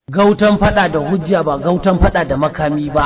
Gautan fada da hujja ba gautan fada da makami ba.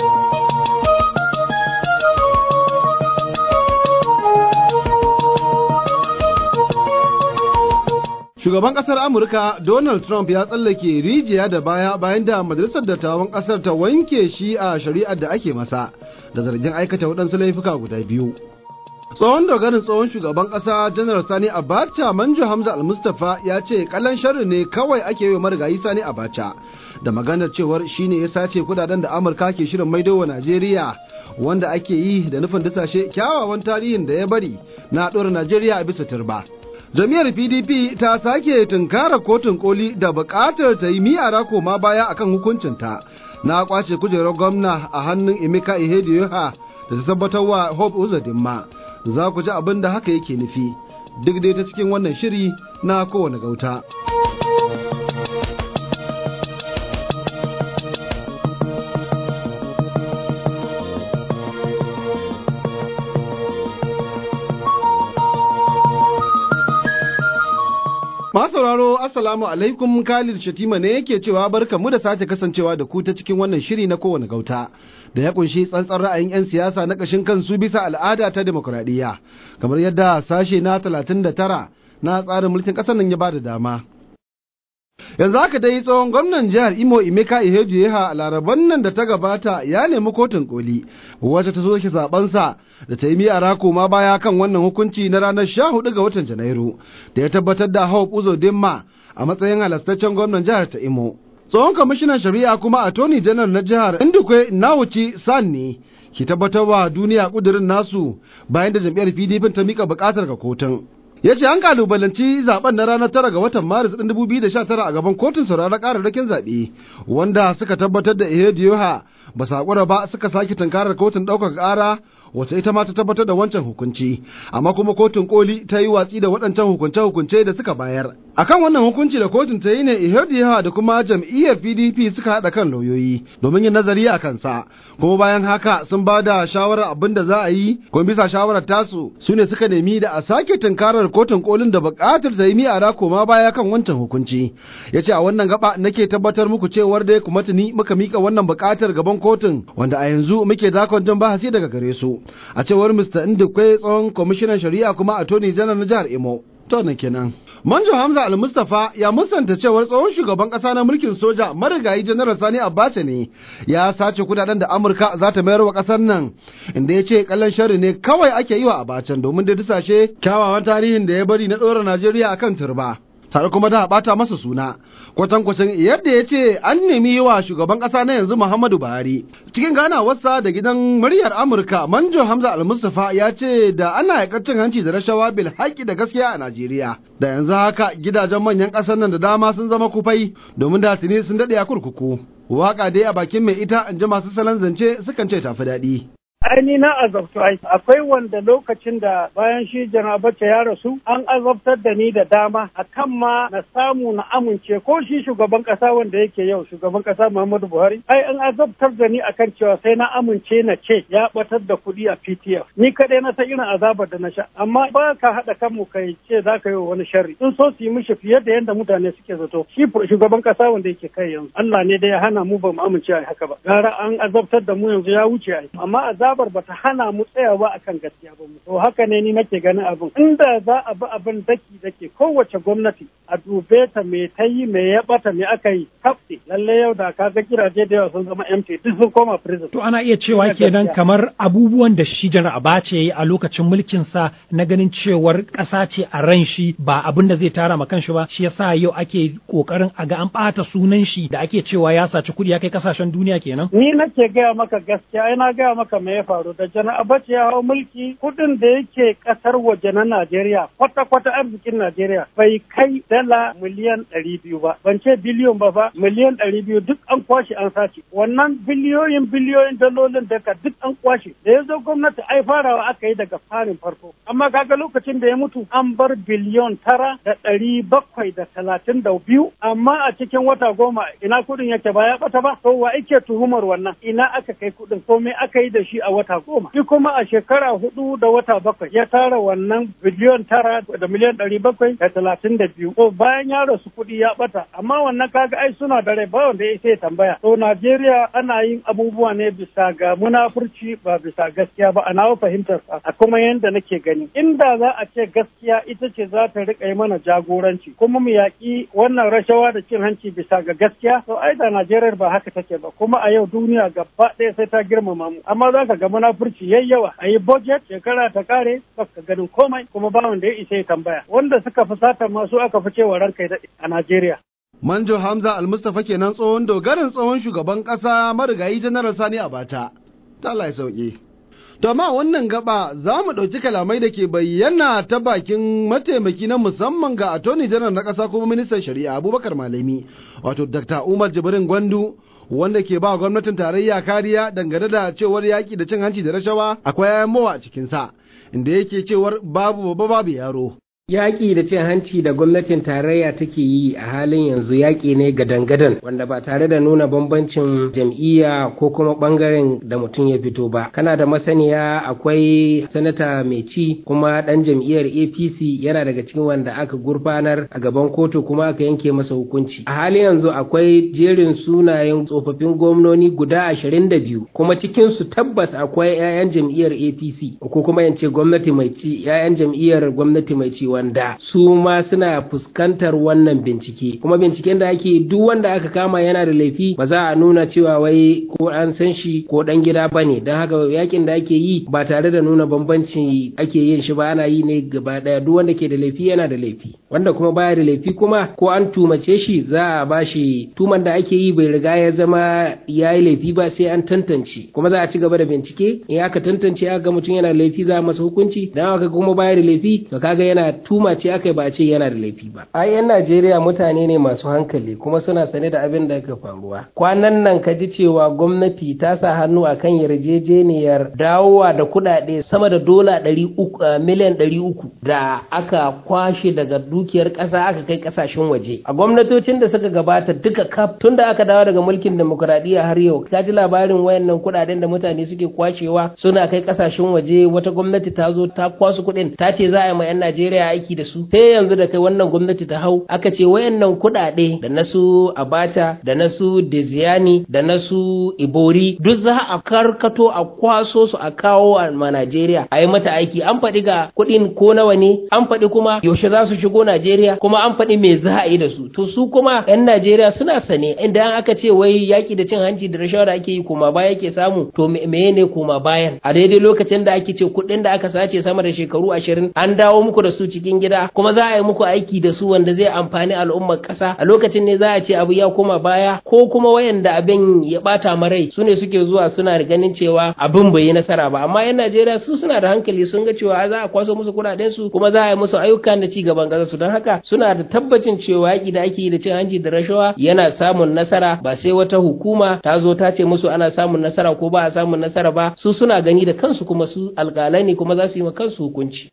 Shugaban ƙasar Amurka Donald Trump ya tsallake rijiya da baya bayan da majalisar dattawan ƙasar ta wanke shi a shari'ar da ake masa da zargin aikata waɗansu laifuka guda biyu. Tsohon dogarin tsohon shugaban ƙasa Janar Sani Abacha Manjo Hamza Al-Mustapha ya ce kalan sharri ne kawai ake yi wa marigayi Sani Abacha da maganar cewar shine ya sace kudaden da Amurka ke shirin maido wa Najeriya wanda ake yi da nufin dasashe kyawawan tarihin da ya bari na ɗora Najeriya a bisa turba. Jami'ar PDP ta sake tunkara kotun koli da buƙatar ta yi miyara koma baya akan hukuncinta na kwace kujerar gwamna a hannun Emeka Ihedioha da ta tabbatar wa Hope Uzodinma. Za ku ji abin da haka yake nufi duk dai ta cikin wannan shiri na kowane gauta. Masauraro assalamu alaikum, Khalid Shatima ne yake cewa barkamu da sake kasancewa da ku ta cikin wannan shiri na kowane gauta da ya kunshi tsantsan ra'ayin 'yan siyasa na kashin kansu bisa al'ada ta demokradiyya kamar yadda sashe na 39 na tsarin mulkin ƙasar nan ya bada dama. Yanzu haka dai tsohon gwamnan jihar Imo Emeka Ihedioha a laraban nan da ta gabata ya nemi kotun koli wacce ta soke zabensa da ta yi miyara koma baya kan wannan hukunci na ranar 14 ga watan Janairu da ya tabbatar da Hope Uzodinma a matsayin halastaccen gwamnan jihar ta Imo. Tsohon kwamishinan shari'a kuma Attorney General na jihar Ndukwe Nnauchi San ne ke tabbatarwa duniya kudirin nasu bayan da jam'iyyar PDP ta mika bukatar ga kotun. Ya ce an kalubalanci zaben na ranar 9 ga watan Maris ɗin 2019 a gaban kotun sauraron kararrakin zaɓe wanda suka tabbatar da Ihedioha ba saƙura ba suka sake tunkarar kotun ɗaukar ƙara wacce ita ma ta tabbatar da wancan hukunci amma kuma kotun koli ta yi watsi da waɗancan hukunce-hukunce da suka bayar. Akan wannan hukunci da kotun ta yi ne Ihedioha da kuma jam'iyyar PDP suka haɗa kan lauyoyi domin yin nazari a kansa kuma bayan haka sun ba da shawarar abin da za a yi kuma bisa shawarar tasu su ne suka nemi da a sake tunkarar kotun kolin da buƙatar ta yi miyara koma baya kan wancan hukunci. Ya ce a wannan gaba nake tabbatar muku cewar dai kuma tuni muka mika wannan buƙatar gaban kotun wanda a yanzu muke dakon jan bahasi daga gare su. A cewar Mr. Ndukwe tsohon kwamishinan shari'a kuma Attorney General na jihar Imo. To nan kenan. Manjo Hamza Al-Mustapha ya musanta cewar tsohon shugaban ƙasa na mulkin soja marigayi Janar Sani Abacha ne ya sace kudaden da Amurka za ta mayar wa ƙasar nan inda ya ce kallon sharri ne kawai ake yi wa Abacha domin da dusashe kyawawan tarihin da ya bari na ɗora Najeriya akan turba tare kuma da ɓata masa suna. Kwatankwacin yadda ya ce an nemi yi wa shugaban ƙasa na yanzu Muhammadu Buhari. Cikin ganawarsa da gidan muryar Amurka, Manjo Hamza Al-Mustapha ya ce da ana yaƙar hanci da rashawa bil haƙi da gaskiya a Najeriya. Da yanzu haka gidajen manyan ƙasar nan da dama sun zama kufai domin da tuni sun daɗe a kurkuku. Waƙa dai a bakin mai ita in ji masu salon zance sukan ce tafi daɗi. Aini na azabtu akwai wanda lokacin da bayan shi Janar Abacha ya rasu an azabtar da ni da dama akan ma na samu na amince ko shi shugaban kasa wanda yake yau shugaban kasa Muhammadu Buhari an azabtar da ni akan cewa sai na amince na ce ya batar da kuɗi a PTF ni kadai na san irin azabar da na sha amma ba ka haɗa kanmu kai ce za ka yi wani sharri in so su yi mishi fiye da yadda mutane suke zato shi shugaban kasa wanda yake kai yanzu Allah ne da ya hana mu ba mu amince a haka ba gara an azabtar da mu yanzu ya wuce amma azabar ba ta hana mu tsayawa akan gaskiya ba mu to haka ne ni nake ganin abin inda za a bi abin daki kowace gwamnati a dube ta me ta yi me ya bata me aka yi kafte lalle yau da ka ga gidaje da yawa sun zama empty duk sun koma prison to ana iya cewa kenan kamar abubuwan da shi Janar Abacha yayi a lokacin mulkin sa na ganin cewar ƙasa ce a ran shi ba abin da zai tara ma kanshi ba shi yasa yau ake kokarin a ga an bata sunan shi da ake cewa ya saci kudi ya kai kasashen duniya kenan ni nake gaya maka gaskiya ina gaya maka me ya faru da Janar Abacha ya hau mulki kudin da yake kasar waje na Najeriya kwata-kwata arzikin Najeriya bai kai dala miliyan 200 ba ban ce biliyon ba miliyan 200 duk an kwashe an sace wannan biliyoyin dalolin daga duk an kwashe da ya zo gwamnati ai farawa aka yi daga farin farko amma kaga lokacin da ya mutu an bar biliyon 9,732 amma a cikin wata 10 ina kudin yake ba ya bata ba to wa ake tuhumar wannan ina aka kai kudin ko me aka yi da shi a wata 10. Shi kuma a shekara 4 da wata 7 ya tara wannan biliyon 9 da miliyan 732. To bayan ya rasu kuɗi ya ɓata, amma wannan kaga ai suna da rai ba wanda ya sai tambaya. To Najeriya ana yin abubuwa ne bisa ga munafurci ba bisa gaskiya ba, a nawa fahimtar a kuma yanda nake gani. Inda za a ce gaskiya ita ce za ta riƙa yi mana jagoranci kuma mu yaƙi wannan rashawa da cin hanci bisa ga gaskiya, to ai da Najeriya ba haka take ba, kuma a yau duniya gaba ɗaya sai ta girmama mu. Amma za ka ga munafurci yayi yawa, a yi budget shekara ta kare baka ganin komai kuma ba wanda ya isa ya tambaya. Wanda suka fi sata masu aka fi cewa ranka a Najeriya. Manjo Hamza Al-Mustafa kenan tsohon dogarin tsohon shugaban ƙasa marigayi Janar Sani Abacha. Ta Allah ya sauke. To ma wannan gaba za mu ɗauki kalamai da ke bayyana ta bakin mataimaki na musamman ga Attorney General na ƙasa kuma Ministan Shari'a Abubakar Malami, wato Dr. Umar Jibrin Gwandu, wanda ke ba gwamnatin tarayya kariya dangane da cewar yaƙi da cin hanci da rashawa akwai yayan mawa a cikinsa, inda yake cewar babu babba babu yaro. Yaƙi da cin hanci da gwamnatin tarayya take yi a halin yanzu yaƙi ne gadan-gadan wanda ba tare da nuna bambancin jam'iyya ko kuma ɓangaren da mutum ya fito ba. Kana da masaniya akwai sanata mai ci kuma ɗan jam'iyyar APC yana daga cikin wanda aka gurfanar a gaban kotu kuma aka yanke masa hukunci. A halin yanzu akwai jerin sunayen tsofaffin gwamnoni guda 22 kuma cikinsu tabbas akwai 'ya'yan jam'iyyar APC ko kuma yance gwamnati mai ci 'ya'yan jam'iyyar gwamnati mai ci wanda su ma suna fuskantar wannan bincike kuma binciken da ake duk wanda aka kama yana da laifi ba za a nuna cewa wai ko an san shi ko dan gida bane don haka yakin da ake yi ba tare da nuna bambanci ake yin shi ba, ana yi ne gaba daya. Duk wanda ke da laifi yana da laifi, wanda kuma baya da laifi kuma ko an tumace shi za a bashi tuman da ake yi bai riga ya zama yayi laifi ba sai an tantance kuma za a ci gaba da bincike. In aka tantance aka ga mutum yana da laifi za a masa hukunci, dan haka kuma baya da laifi to kaga yana tuma ce aka ba a ce yana da laifi ba. Ai yan Najeriya mutane ne masu hankali kuma suna sane da abin da yake faruwa. Kwanan nan ka ji cewa gwamnati ta sa hannu akan yarjejeniyar dawowa da kuɗaɗe sama da dola miliyan 300 da aka kwashe daga dukiyar ƙasa aka kai ƙasashen waje. A gwamnatocin da suka gabata duka kaf tun da aka dawo daga mulkin demokuraɗiyya har yau ka ji labarin wayannan kuɗaɗen da mutane suke kwashewa suna kai ƙasashen waje. Wata gwamnati ta zo ta kwasu kuɗin ta ce za a yi ma 'yan Najeriya aiki da su. Sai yanzu da kai wannan gwamnati ta hau aka ce wayannan kuɗaɗe da na su Abacha da na su Deziyani da na su Ibori duk za a karkato a kwaso su a kawo a Najeriya a yi mata aiki. An faɗi ga kuɗin ko nawa ne, an faɗi kuma yaushe za su shigo Najeriya, kuma an faɗi me za a yi da su. To su kuma 'yan Najeriya suna sane inda aka ce wai yaƙi da cin hanci da rashawa da ake yi koma baya ke samu, to meye ne koma bayan a daidai lokacin da ake ce kuɗin da aka sace sama da shekaru 20 an dawo muku da su cikin gida kuma za a yi muku aiki da su wanda zai amfani al'ummar ƙasa. A lokacin ne za a ce abu ya koma baya, ko kuma wayanda abin ya bata marai su ne suke zuwa suna ganin cewa abin bai yi nasara ba. Amma 'yan Najeriya su suna da hankali, sun ga cewa za a kwaso musu kuɗaɗen su kuma za a yi musu ayyuka na ci gaban ƙasar su, don haka suna da tabbacin cewa yaƙi da ake yi da cin hanci da rashawa yana samun nasara. Ba sai wata hukuma ta zo ta ce musu ana samun nasara ko ba a samun nasara ba, su suna gani da kansu kuma su alƙalai ne kuma za su yi ma kansu hukunci.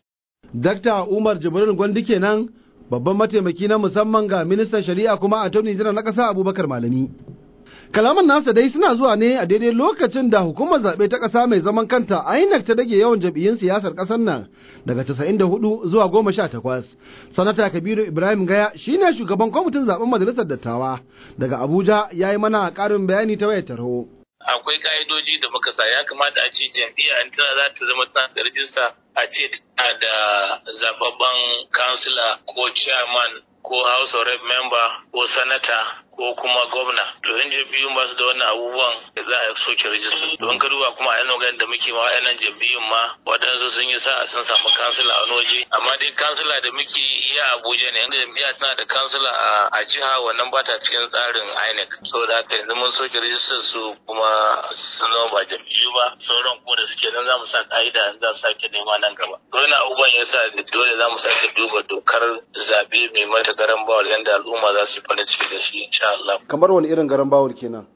Dr. Umar Jibrin Gwandu kenan, babban mataimaki na musamman ga ministan shari'a kuma Attorney General na ƙasa Abubakar Malami. Kalaman nasa dai suna zuwa ne a daidai lokacin da hukumar zaɓe ta ƙasa mai zaman kanta INEC ta dage yawan jam'iyyun siyasar ƙasar nan daga 94 zuwa 18. Sanata Kabiru Ibrahim Gaya shine shugaban kwamitin zaɓen majalisar dattawa daga Abuja, ya yi mana ƙarin bayani ta wayar tarho. Akwai ka'idoji da muka sa, ya kamata a ce jam'iyya in tana za ta zama tana da rajista a ce tana da zababben kansila ko chairman ko house of rep member ko sanata ko kuma gwamna. To in jam'iyyun ba su da wannan abubuwan da za a soke rajistar. Don ka duba kuma a yan magana da muke ma wa'annan jam'iyyun ma waɗansu sun yi sa'a sun samu kansila a wani waje. Amma dai kansila da muke iya Abuja ne, inda jam'iyya tana da kansila a jiha, wannan ba ta cikin tsarin INEC. Saboda haka yanzu mun soke rajistar su kuma sun zama ba jam'iyyu ba. Sauran kuma da suke nan za mu sa ka'ida za su sake nema nan gaba. Dole abubuwan ya sa dole za mu sake duba dokar zaɓe mai mata garan bawal yadda al'umma za su yi farin ciki da shi insha Allah. Kamar wani irin garan bawul kenan?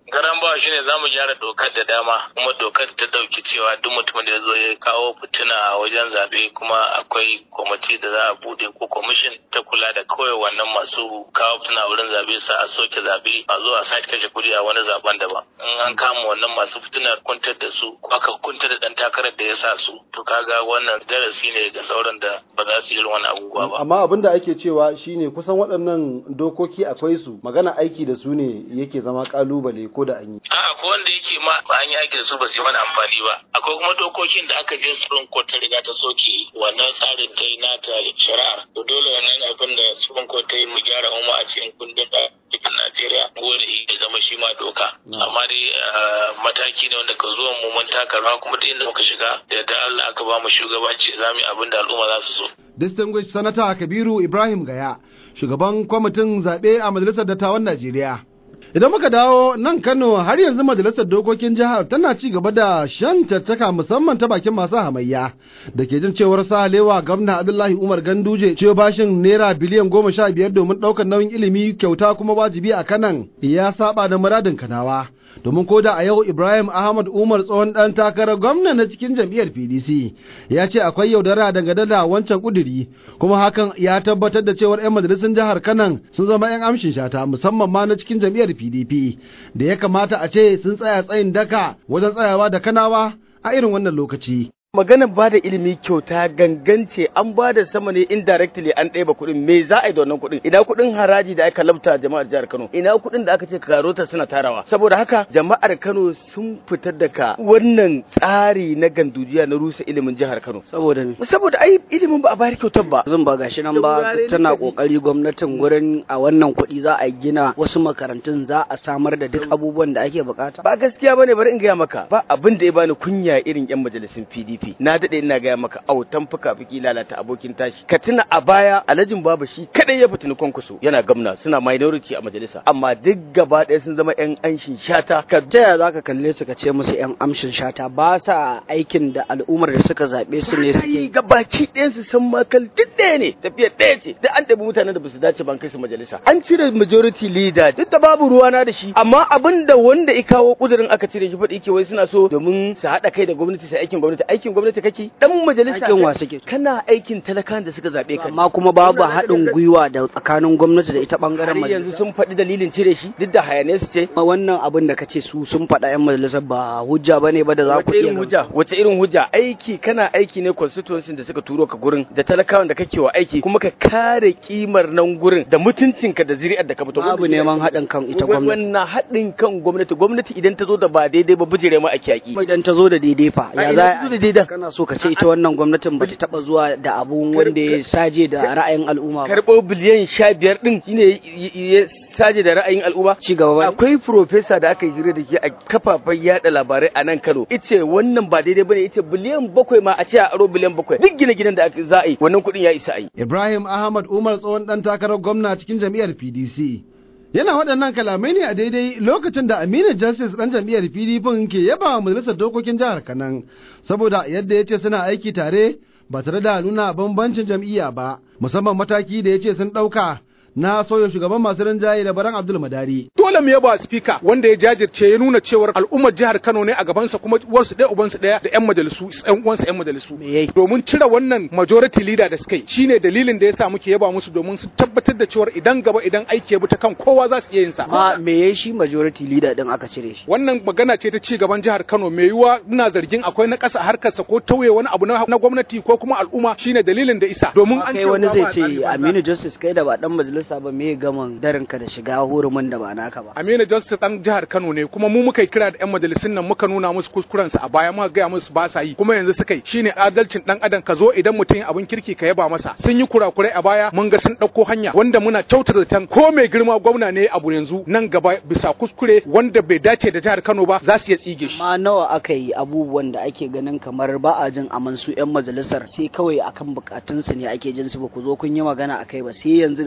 garan bawa shine zamu gyara dokar da dama, kuma dokar ta dauki cewa duk mutumin da ya zo ya kawo fitina a wajen zabe kuma akwai kwamiti da za a bude ko commission ta kula da kawai wannan masu kawo fitina wurin zabe sa a soke zabe a zo a sake kashe kuɗi a wani zaben daban. In an kama wannan masu fitinar kuntar da su ko aka kuntar da dan takarar da ya sa su, to kaga wannan darasi ne ga sauran da ba za su yi irin wannan abubuwa ba. Amma abin da ake cewa shine kusan waɗannan dokoki akwai su, magana aiki da su ne yake zama kalubale ko da an yi. A'a, ko wanda yake ma ba an yi aiki da su ba su yi mana amfani ba. Akwai kuma dokokin da aka je Supreme Court ta riga ta soke wannan tsarin ta yi nata shari'a. To dole wannan abin da Supreme Court ta yi mu gyara mu a cikin kundin ɗakin Najeriya wanda ya zama shi ma doka. Amma dai mataki ne wanda ka zuwa mu mun taka rawa, kuma duk inda muka shiga da Allah aka ba mu shugabanci za mu yi abin da al'umma za su so. Distinguished Senator Kabiru Ibrahim Gaya, shugaban kwamitin zaɓe a Majalisar Dattawan Najeriya. Idan muka dawo nan Kano, har yanzu Majalisar Dokokin Jihar tana ci gaba da shan caccaka musamman ta bakin masu hamayya da ke jin cewar sahalewa gwamna Abdullahi Umar Ganduje ciwo bashin naira biliyan 15 domin ɗaukar nauyin ilimi kyauta kuma wajibi a Kanan ya saba da muradin Kanawa. Domin ko da a yau Ibrahim Ahmad Umar tsohon ɗan takarar gwamna na cikin jam'iyyar PDC ya ce akwai yaudara dangane da wancan kuduri, kuma hakan ya tabbatar da cewar 'yan majalisun jihar Kanan sun zama 'yan amshin shata musamman ma na cikin jam'iyyar PDP da ya kamata a ce sun tsaya tsayin daka wajen tsayawa da Kanawa a irin wannan lokaci. Maganar ba da ilimi kyauta gangance an ba da sama ne indirectly an ɗeba kuɗin, me za a yi da wannan kuɗin? Ina kuɗin haraji da aka labta jama'ar jihar Kano? Ina kuɗin da aka ce karota suna tarawa? Saboda haka jama'ar Kano sun fitar daga wannan tsari na gandujiya na rusa ilimin jihar Kano. Saboda ai ilimin ba a bayar kyautar ba. Zan ba gashi nan ba tana kokari gwamnatin wurin a wannan kuɗi za a gina wasu makarantun, za a samar da duk abubuwan da ake bukata. Ba gaskiya bane, bari in gaya maka, ba abin da ya bani kunya irin 'yan majalisun PDP. Na dade ina gaya maka autan fuka-fuki lalata abokin tashi. Ka tuna a baya Alhajin Baba shi kadai ya fitini Kwankwaso yana gwamna, suna minority a majalisa, amma duk gaba ɗaya sun zama 'yan amshin shata. Ka taya zaka kalle su ka ce musu 'yan amshin shata? Ba sa aikin da al'ummar da suka zabe su ne suke gabaki ɗayan su san makal duk ɗaya ne, tafiya ɗaya ce. Da an tabi mutanen da basu dace ban kai su majalisa. An cire majority leader duk da babu ruwana da shi, amma abinda wanda ya kawo kudirin aka cire shi faɗi ke wai suna so domin su haɗa kai da gwamnati sai aikin gwamnati kake dan majalisa aikin wa suke kana aikin talakan da suka zabe ka, amma kuma babu haɗin gwiwa da tsakanin gwamnati da ita bangaren majalisa. Yanzu sun faɗi dalilin cire shi duk da hayane su ce wannan abin da kace su sun faɗa 'yan majalisar ba hujja bane ba da za ku iya hujja. Wace irin hujja? Aiki kana aiki ne constituency da suka turo ka gurin da talakawan da kake wa aiki, kuma ka kare kimar nan gurin da mutuncinka da zuri'ar da ka fito. Babu neman haɗin kan ita gwamnati. Wannan haɗin kan gwamnati idan ta zo da ba daidai ba bijire ma ake yaki. Idan ta zo da daidai fa ya za kana so ka ce ita wannan gwamnatin ba ta taba zuwa da abun wanda ya saje da ra'ayin al'umma ba? Karɓo biliyan 15 din shine ya saje da ra'ayin al'umma. Ci gaba ba. Akwai professor da aka yi jira da ke a kafafen yada labarai a nan Kano, ice wannan ba daidai bane, ice biliyan 7 ma a ce a aro biliyan 7 duk gine-ginen da za a yi wannan kuɗin ya isa a yi. Ibrahim Ahmad Umar tsohon ɗan takarar gwamna cikin jam'iyyar PDC yana waɗannan kalamai ne a daidai lokacin da Aminu Justice ɗan jam'iyyar PDP ke yaba wa majalisar dokokin jihar Kanan saboda yadda ya ce suna aiki tare ba tare da nuna bambancin jam'iyya ba, musamman mataki da ya ce sun ɗauka na sauya shugaban masu rinjaye da Baran Abdul Madari. Dole mu yaba speaker wanda ya jajirce ya nuna cewar al'ummar jihar Kano ne a gabansa, kuma uwarsu ɗaya ubansu ɗaya da 'yan majalisu, 'yan uwansa 'yan majalisu. Domin cire wannan majority leader da suka yi shine dalilin da yasa muke yaba musu, domin su tabbatar da cewar idan gaba idan aiki ya bi ta kan kowa za su iya yin sa. Ma me yayi shi majority leader din aka cire shi? Wannan magana ce ta ci gaban jihar Kano, me yiwa ina zargin akwai na ƙasa harkarsa ko tauye wani abu na gwamnati ko kuma al'umma, shine dalilin da isa. Domin an ce wani zai ce Aminu Justice kai da ba dan majalisa ba me gaman darinka da shiga hurumin da ba naka ba. Aminu Justice dan jihar Kano ne, kuma mu muka kira da 'yan majalisun nan muka nuna musu kuskurensu a baya, muka gaya musu ba sa yi, kuma yanzu suka yi. Shine adalcin dan adam, ka zo idan mutum abin kirki ka yaba masa. Sun yi kurakurai a baya, mun ga sun ɗauko hanya wanda muna kyautar da tan ko mai girma gwamna ne abu yanzu nan gaba bisa kuskure wanda bai dace da jihar Kano ba za su iya tsige shi. Ma nawa aka yi abubuwan da ake ganin kamar ba a jin aman su 'yan majalisar, sai kawai akan bukatunsu ne ake jin su, ba ku zo kun yi magana akai ba, sai yanzu da za a iya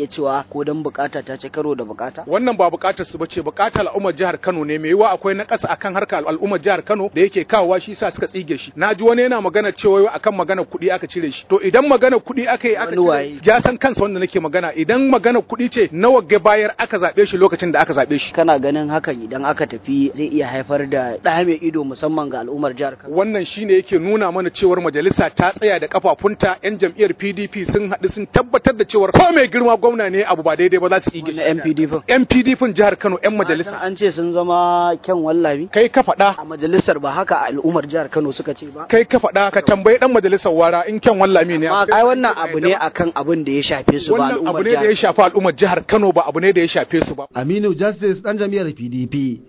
iya cewa ko dan bukata ta ci karo da bukata? Wannan ba bukatar su bace, bukatar al'ummar jihar Kano ne. Mai yiwa akwai na ƙasa akan harkar al'ummar jihar Kano da yake kawowa shi sa suka tsige shi. Naji wani yana magana cewa akan magana kuɗi aka cire shi. To idan magana kuɗi aka yi aka cire, ya san kansa wanda nake magana. Idan magana kuɗi ce nawa ga bayar aka zabe shi lokacin da aka zabe shi. Kana ganin hakan idan aka tafi zai iya haifar da ɗa mai ido musamman ga al'ummar jihar Kano? Wannan shine yake nuna mana cewar majalisa ta tsaya da kafafunta. Yan jam'iyyar PDP sun haɗu sun tabbatar da cewar ko mai girma gwamna ne abu ba daidai ba za su tsige shi. Yan PDP jihar Kano yan majalisa an ce sun zama kyan wallabi. Kai ka faɗa a majalisar ba haka al'ummar jihar Kano suka ce ba. Kai ka faɗa ka tambayi dan majalisar wara in kyan wallami ne. Ai wannan abu ne akan abin da ya shafe su ba al'ummar jihar. Wannan abu ne da ya shafi al'ummar jihar Kano ba abu ne da ya shafe su ba. Aminu Justice dan jam'iyyar PDP.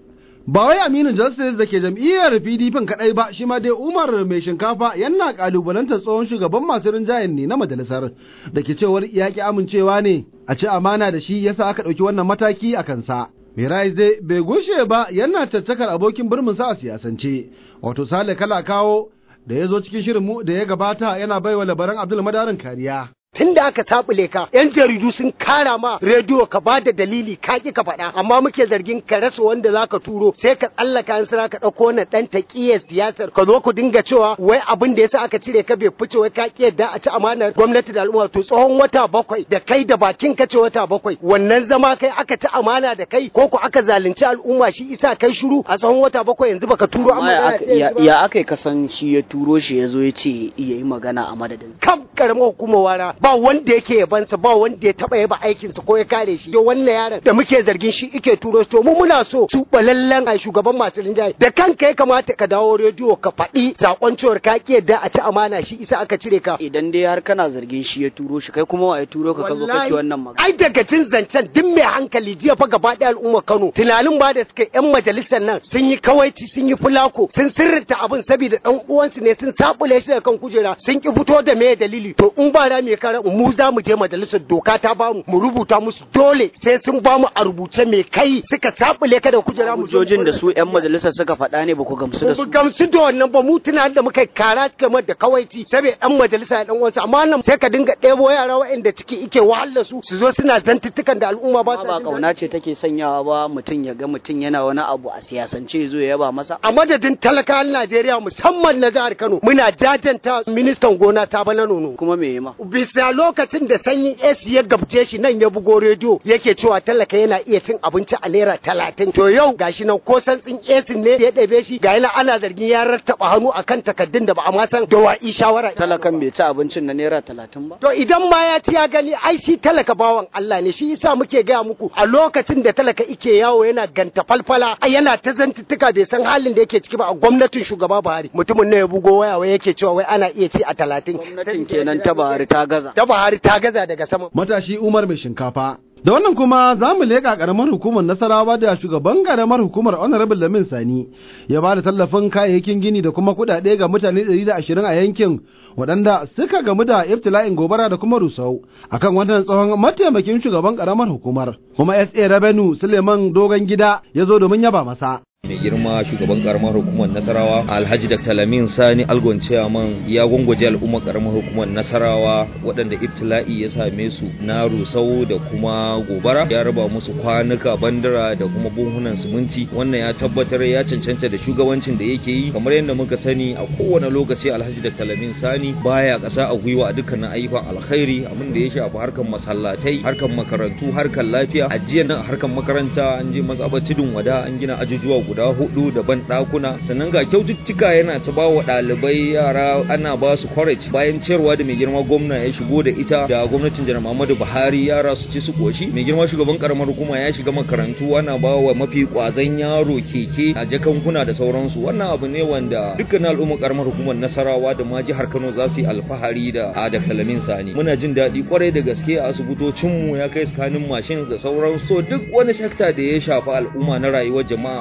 Ba wai Aminu Justice da ke jam'iyyar PDP kadai ba, shi ma dai Umar mai shinkafa yana kalubalantar tsohon shugaban masu rinjayen ne na majalisar da ke cewar iyaki amincewa ne a ci amana da shi yasa aka ɗauki wannan mataki a kansa. Mirais dai bai gushe ba yana caccakar abokin birminsa a siyasance, wato Sale Kala Kawo da ya zo cikin shirinmu da ya gabata yana baiwa labaran Abdul Madarin kariya. Tun da aka sabule ka, 'yan jaridu sun kara ma rediyo ka ba da dalili ka ki ka faɗa, amma muke zargin ka rasa wanda za ka turo sai ka tsallaka an sira ka ɗauko wannan ɗan taƙiyar siyasar ka zo ku dinga cewa wai abin da yasa aka cire ka bai fice wai ka ƙi yadda a ci amanar gwamnati da al'umma. To tsohon wata 7 da kai da bakin ka ce wata 7 wannan zama kai aka ci amana da kai ko ku aka zalunci al'umma shi isa kai shiru a tsawon wata 7 yanzu baka turo amma ya aka yi kasan shi ya turo shi ya zo ya ce iya yi magana a madadin kam karamar hukumar wara ba wanda yake yabansa ba wanda ya taba yaba aikinsa ko ya kare shi. To wannan yaron da muke zargin shi ike turo to mu muna so su balallen a shugaban masu rinjaye da kanka ya kamata ka dawo rediyo ka faɗi sakon cewar ka ki yadda a ci amana shi isa aka cire ka. Idan dai har kana zargin shi ya turo shi kai kuma wa ya turo ka zo kake wannan magana. Ai daga cin zancen duk mai hankali jiya fa gaba ɗaya al'ummar Kano tunanin ba da suka yan majalisar nan sun yi kawaici sun yi fulako sun sirrinta abin saboda dan uwansu ne sun sabule shi da kan kujera sun ki fito da me dalili. To in ba da me kara mu za mu je majalisar doka ta bamu mu rubuta musu dole sai sun bamu a rubuce me kai suka sabule ka da kujera mu jojin da su yan majalisar suka faɗa ne ba ku gamsu da su. Ba gamsu da wannan ba mu tunanin da muka kara kamar da kawaici saboda dan majalisa ya dan uwansa amma nan sai ka dinga ɗebo yara waɗanda ciki ike wahala su zo suna zantuttukan da al'umma ba ba kauna ce take sanyawa ba mutum ya ga mutum yana wani abu a siyasance zo ya yaba masa. A madadin talakawan Najeriya musamman na jihar Kano muna jajanta ministan gona Sabo na Nono. Kuma me ma bisa lokacin da sanyin AC ya gabce shi nan ya bugo rediyo yake cewa talaka yana iya cin abinci a naira 30. To yau gashi nan ko santsin AC ne ya ɗabe shi ga yana ana zargin ya rattaba hannu akan takaddun da ba a ma san da wa'i shawara. Talakan bai ci abincin na naira 30 ba. To idan ma ya ci ya gani ai shi talaka bawan Allah ne shi yasa muke gaya muku a lokacin da talaka ike yawo yana ganta falfala yana ta zantuttuka bai san halin da yake ciki ba a gwamnatin shugaba Buhari mutumin ne ya bugo waya wai yake cewa wai ana iya ci a 30. Gwamnatin kenan ta Buhari ta gaza. Ta Buhari ta gaza daga sama. Matashi Umar mai shinkafa. Da wannan kuma za mu leƙa ƙaramar hukumar Nasarawa da shugaban ƙaramar hukumar Honorable Lamin Sani ya ba da tallafin kayayyakin gini da kuma kuɗaɗe ga mutane 120 a yankin waɗanda suka gamu da ibtila'in gobara da kuma rusau akan wannan tsohon mataimakin shugaban ƙaramar hukumar. Kuma SA Revenue Suleiman Dogon Gida ya zo domin yaba masa. mai girma shugaban karamar hukumar Nasarawa Alhaji Dr. Lamin Sani Algon Chairman ya gwangwaje al'ummar karamar hukumar Nasarawa waɗanda ibtila'i ya same su na rusau da kuma gobara ya raba musu kwanuka bandira da kuma buhunan siminti. Wannan ya tabbatar ya cancanta da shugabancin da yake yi kamar yadda muka sani a kowane lokaci Alhaji Dr. Lamin Sani baya ƙasa a gwiwa a dukkanin ayyukan alkhairi abin da ya shafi harkar masallatai, harkar makarantu, harkar lafiya. A jiya nan a harkar makaranta an je mazaɓar tudun wada an gina ajujuwa guda 4 da ban ɗakuna, sannan ga kyaututtuka yana ta ba wa ɗalibai yara ana ba su courage bayan ciyarwa da mai girma gwamna ya shigo da ita da gwamnatin janar Muhammadu Buhari yara su ci su koshi. Mai girma shugaban karamar hukuma ya shiga makarantu ana ba wa mafi kwazon yaro keke a jakankuna da sauransu. Wannan abu ne wanda dukkan al'ummar karamar hukumar Nasarawa da ma jihar Kano za su yi alfahari da Dr. Lamin Sani. Muna jin daɗi kwarai da gaske a asibitocinmu ya kai tsakanin mashin da sauransu. So duk wani sekta da ya shafi al'umma na rayuwar jama'a baya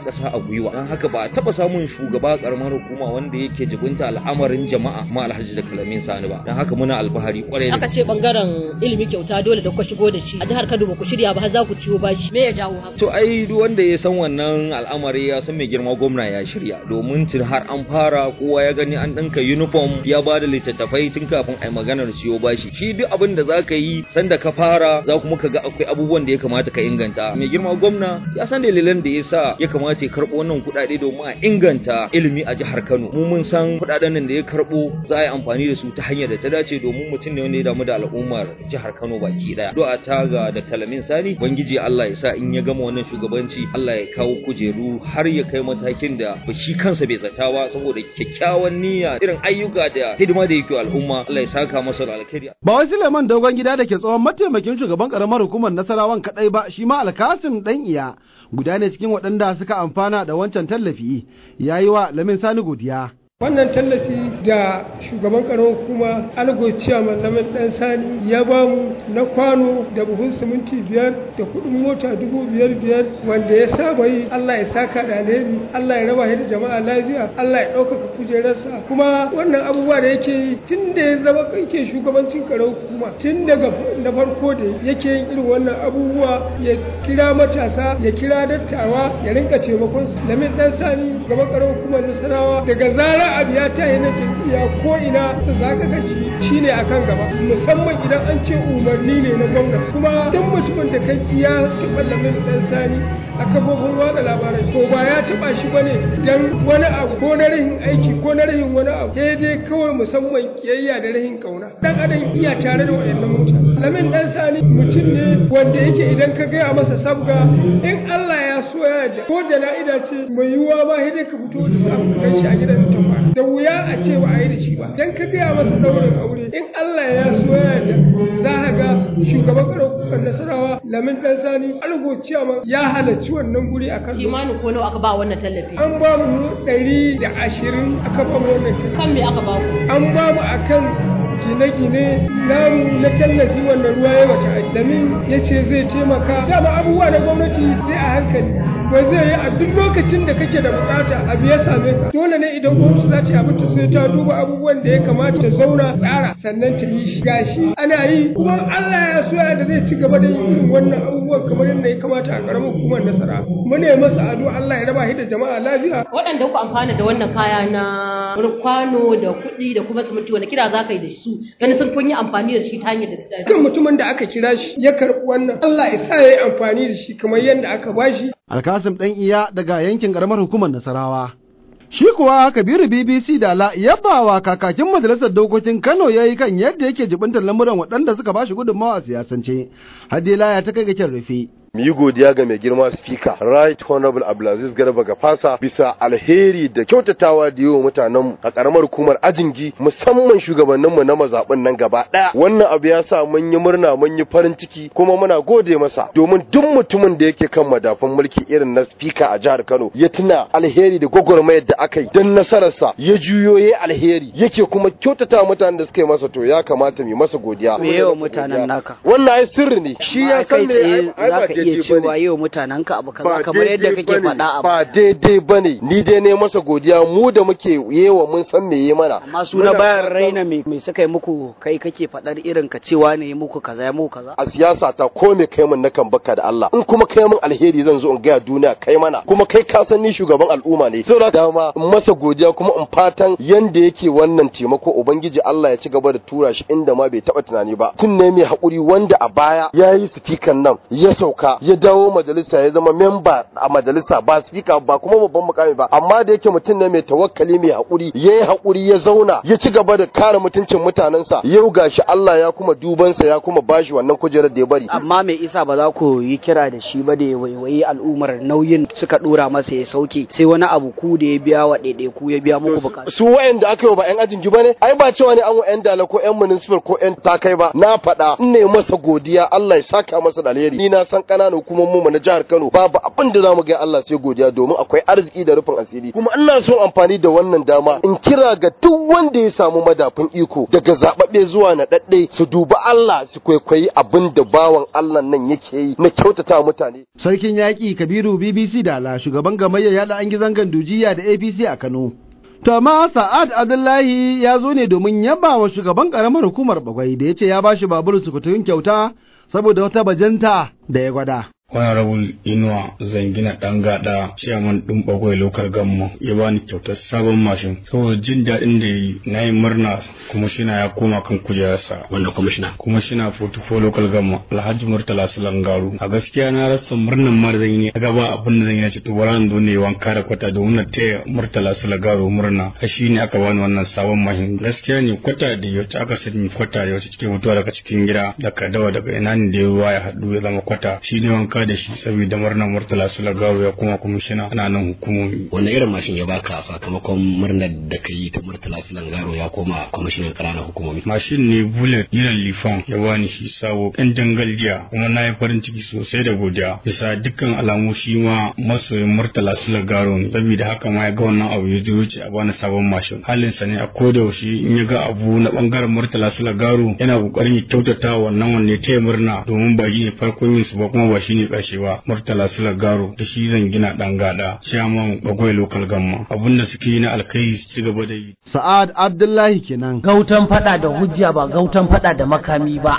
ƙasa a gwiwa dan haka ba a taba samun shugaba karamar hukuma wanda yake jibinta al'amarin jama'a ma Alhaji Dr. Lamin Sani ba dan haka muna alfahari kwarai da aka ce bangaren ilimi kyauta dole da ku shigo da shi a jihar Kano ba ku shirya ba har za ku ciwo bashi me ya jawo haka to ai duk wanda ya san wannan al'amari ya san mai girma gwamna ya shirya domin tun har an fara kowa ya gani an dinka uniform ya bada littattafai tun kafin ai maganar ciwo bashi shi duk abin da zaka yi sanda ka fara za kuma ka ga akwai abubuwan da ya kamata ka inganta mai girma gwamna ya san dalilan da yasa ya kamata ya karbo wannan kuɗaɗe domin a inganta ilimi a jihar Kano mu mun san kuɗaɗen nan da ya karbo za a yi amfani da su ta hanyar da ta dace domin mutum ne wanda ya damu da al'ummar jihar Kano baki daya do'a ta ga da Lamin Sani ubangiji Allah ya sa in ya gama wannan shugabanci Allah ya kawo kujeru har ya kai matakin da shi kansa bai zata ba saboda kyakkyawan niyya irin ayyuka da hidima da yake al'umma Allah ya saka masa da alkhairi ba wai Suleiman Dogon Gida da ke tsohon mataimakin shugaban karamar hukumar Nasarawan kadai ba shi ma Alkasim Dan Iya guda ne cikin waɗanda suka amfana da wancan tallafi yayi wa Lamin Sani godiya. Wannan tallafi da shugaban karamar hukuma Algo Chairman Lamin Dan Sani ya bamu na kwano da buhun siminti 5 da kudin mota 5,500 wanda ya saba yi. Allah ya saka da alheri, Allah ya raba shi da jama'a lafiya, Allah ya ɗaukaka kujerarsa. Kuma wannan abubuwa da yake yi tun da ya zama yake shugabancin karamar hukuma tun daga na farko da yake yin irin wannan abubuwa ya kira matasa ya kira dattawa ya rinka taimakon su. Lamin Dan Sani shugaban karamar hukumar Nasarawa daga zara abu ya tahi na jam'iyya ko ina da zaka ga shi ne akan gaba musamman idan an ce umarni ne na gwamna kuma duk mutumin da kai ya taɓa Lamin Dan Sani a kafofin watsa labarai ko ba ya taɓa shi bane dan wani abu ko na rahin aiki ko na rahin wani abu dai kawai musamman kiyayya da rahin kauna dan adam iya tare da wayannan mutane. Lamin Dan Sani mutum ne wanda yake idan ka gaya masa sabga in Allah ya so ya yarda ko jana'ida ce mai yiwuwa ma sai ka fito da sabu ka shi a gidan tamba da wuya a ce ba a yi da shi ba dan ka gaya masa daurin aure in Allah ya so ya yarda za ka ga shugaban karamar Nasarawa Lamin Dan Sani Algo Chairman ya halarci wannan guri a Kano. Kimanin ko nawa aka ba wannan tallafi? An ba mu 120 aka ba mu wannan tallafi. Kan me aka ba ku? An ba mu akan gine-gine namu na tallafi wanda ruwa ya wata aiki. Lamin ya ce zai taimaka. Dama abubuwa na gwamnati sai a hankali. Ba zai yi a duk lokacin da kake da bukata abu ya same ka. Dole ne idan gwamnati za ta yi abin ta sai ta duba abubuwan da ya kamata ta zauna tsara sannan ta yi shi. Gashi ana yi kuma Allah ya so ya da zai ci gaba da yin irin wannan abubuwan kamar yadda ya kamata a karamar hukumar Nasara. Kuma ne masa addu'a Allah ya raba shi da jama'a lafiya. Waɗanda ku amfana da wannan kaya na kwano da kuɗi da kuma siminti wanda kira za ka yi da su ganin sun kun yi amfani da shi ta hanyar da ta dace. Kan mutumin da aka kira shi ya karɓi wannan Allah ya sa ya yi amfani da shi kamar yadda aka bashi. Alkasim Dan Iya daga yankin karamar hukumar Nasarawa. Shi kuwa Kabiru BBC Dala yabawa kakakin majalisar dokokin Kano yayi kan yadda yake jibintar lamuran waɗanda suka bashi gudunmawa a siyasance. Hadila ya ta kai ga kyan rufe. mu yi godiya ga mai girma speaker right honorable Abdulaziz Garba Gafasa bisa alheri da kyautatawa da yiwa mutanenmu a karamar hukumar Ajingi musamman shugabanninmu na mazaɓin nan gaba ɗaya. Wannan abu ya sa mun yi murna mun yi farin ciki kuma muna gode masa domin duk mutumin da yake kan madafan mulki irin na speaker a jihar Kano ya tuna alheri da gwagwarmayar da aka yi don nasararsa ya juyo ya alheri yake kuma kyautata mutanen da suka yi masa to ya kamata mu masa godiya. Me yawa mutanen naka? Wannan ai sirri ne. Shi ya san me zaka iya cewa yawa mutanen ka abu kaza kamar yadda kake faɗa abu. Ba daidai bane. Ni dai ne masa godiya mu da muke yewa mun san me yayi mana. Amma su na bayan raina me suka yi muku kai kake faɗar irin ka cewa ne muku kaza ya muku kaza. A siyasa ta ko me kai mun nakan baka da Allah. In kuma kai mun alheri zan zo in ga duniya kai mana. Kuma kai ka san ni shugaban al'umma ne. Saboda dama in masa godiya kuma in fatan yanda yake wannan taimako ubangiji Allah ya ci gaba da tura shi inda ma bai taba tunani ba. Tun ne mai hakuri wanda a baya yayi sifikan nan ya sauka ya dawo majalisa ya zama memba a majalisa ba sifika ba kuma babban mukami ba amma da yake mutum ne mai tawakkali mai hakuri yayi hakuri ya zauna ya ci gaba da kare mutuncin mutanensa yau gashi Allah ya kuma dubansa ya kuma bashi wannan kujerar da ya bari. Amma mai isa ba za ku yi kira da shi ba da ya waiwayi al'ummar nauyin suka dora masa ya sauke sai wani abu ku da ya biya wa ku ya biya muku bukatu. Su wayanda aka yi ba yan ajin giba ne ai ba cewa ne an wa yan dala ko yan municipal ko yan takai ba na faɗa in ne masa godiya Allah ya saka masa da alheri ni na san ƙananan hukumomin mu na jihar Kano babu abin da zamu ga Allah sai godiya domin akwai arziki da rufin asiri. Kuma ina son amfani da wannan dama in kira ga duk wanda ya samu madafin iko daga zababbe zuwa na dadde su duba Allah su kwaikwayi abin da bawan Allah nan yake yi na kyautata mutane. Sarkin yaƙi Kabiru BBC Dala shugaban gamayyar yada an gizan gandujiya da APC a Kano. To amma Sa'ad Abdullahi ya zo ne domin yaba wa shugaban karamar hukumar Bagwai da ya ce ya bashi babur sukutun kyauta saboda wata bajanta da ya gwada. Honorable Inuwa Zangina Dangada chairman ɗin Bagwai Local Government ya bani kyautar sabon mashin saboda jin daɗin da yi na yi murna kwamishina ya koma kan kujerarsa. Wanda kwamishina 44 Local Government Alhaji Murtala Sulangaru. A gaskiya na rasa murnan ma da zan yi ne ga ba abin da zan yi na ce to bara zo ne wanka da kwata domin na taya Murtala Sulangaru murna. Shi ne aka bani wannan sabon mashin. Gaskiya ne kwata da wacce aka sani kwata da wacce cike mutuwa daga cikin gida daga dawa daga ina ne da ruwa ya haɗu ya zama kwata. Shi ne wanka da shi saboda murnar Murtala Sulagaru ya kuma kwamishina ana nan hukumomi. Wannan irin mashin ya baka sakamakon murnar da ka yi ta Murtala Sulagaru ya koma kwamishinan ƙananan hukumomi? Mashin ne Bullet Yiran Lifan ya bani shi sabo ɗan dangaljiya kuma na yi farin ciki sosai da godiya bisa dukkan alamu shi ma masoyin Murtala Sulagaru ne saboda haka ma ya ga wannan abu ya wuce a bani sabon mashin. Halinsa ne a koda yaushe in ya ga abu na bangaren Murtala Sulagaru yana kokarin ya kyautata wannan wanne ya taya murna domin ba shi ne farkon yin su ba kuma ba shi ne ƙarshe ba. Murtala Sulagaru da shi Zangina Dangada chairman Bagwai Local Government abinda suke yi na alkai su ci gaba da yi. Sa'ad Abdullahi kenan. Gautan fada da hujja ba gautan fada da makami ba.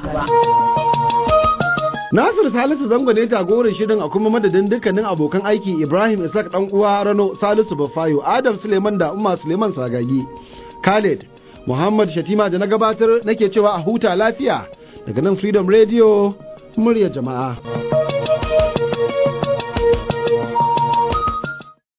Nasir Salisu Zango ne jagoran shirin a kuma madadin dukkanin abokan aiki Ibrahim Isaac dan uwa Rano Salisu Bafayo Adam Suleiman da Umma Suleiman Sagagi Khalid Muhammad Shatima da na gabatar nake cewa a huta lafiya daga nan Freedom Radio muryar jama'a.